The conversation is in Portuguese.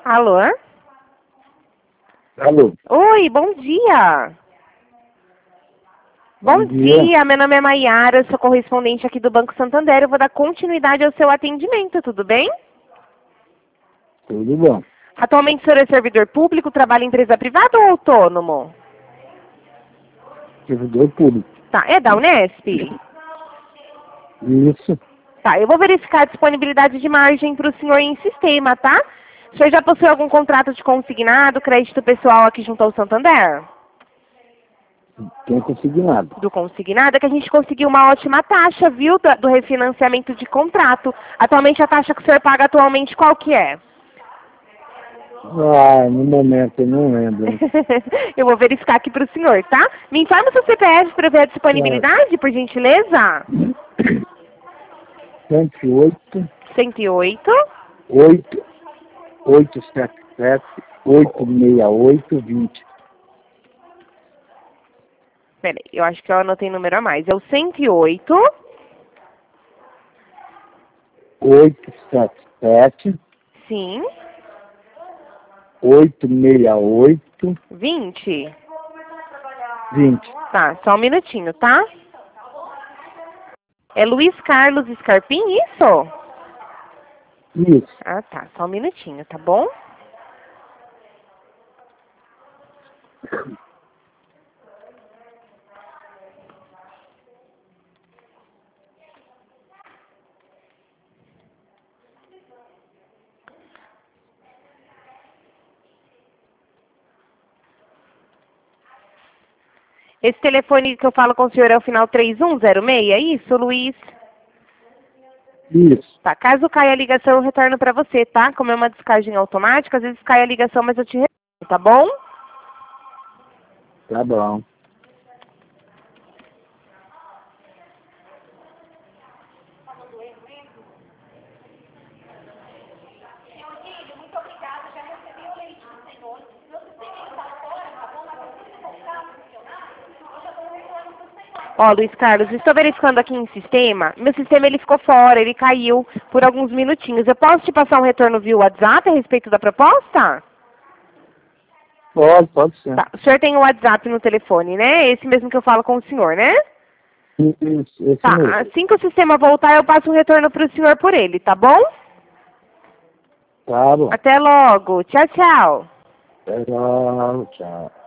Alô? Alô? Oi, bom dia. Bom dia. dia, meu nome é Maiara, sou correspondente aqui do Banco Santander. Eu vou dar continuidade ao seu atendimento, tudo bem? Tudo bom. Atualmente o senhor é servidor público, trabalha em empresa privada ou autônomo? Servidor público. Tá, é da Unesp? Isso. Tá, eu vou verificar a disponibilidade de margem para o senhor em sistema, tá? O senhor já possui algum contrato de consignado, crédito pessoal aqui junto ao Santander? Tem consignado. Do consignado é que a gente conseguiu uma ótima taxa, viu, do refinanciamento de contrato. Atualmente a taxa que o senhor paga atualmente qual que é? Ah, no momento eu não lembro. Eu vou verificar aqui para o senhor, tá? Me informa o seu CPF para ver a disponibilidade, por gentileza? 108, 108 8, 877, 868, 20. Peraí, eu acho que eu anotei número a mais. É o 108 877, sim, 868, 20. 20. Tá, só um minutinho, tá? É Luiz Carlos Scarpim, isso? Isso. Ah, tá, só um minutinho, tá bom? Esse telefone que eu falo com o senhor é o final 3106, é isso, Luiz? Isso. Tá, caso caia a ligação, eu retorno pra você, tá? Como é uma descagem automática, às vezes cai a ligação, mas eu te retorno, tá bom? Tá bom. Ó, Luiz Carlos, estou verificando aqui em sistema. Meu sistema ele ficou fora, ele caiu por alguns minutinhos. Eu posso te passar um retorno via WhatsApp a respeito da proposta? Pode ser. Tá. O senhor tem o WhatsApp no telefone, né? Esse mesmo que eu falo com o senhor, né? Isso, esse Tá. mesmo. Assim que o sistema voltar, eu passo um retorno para o senhor por ele, tá bom? Tá bom. Até logo. Tchau, tchau. Tchau, tchau.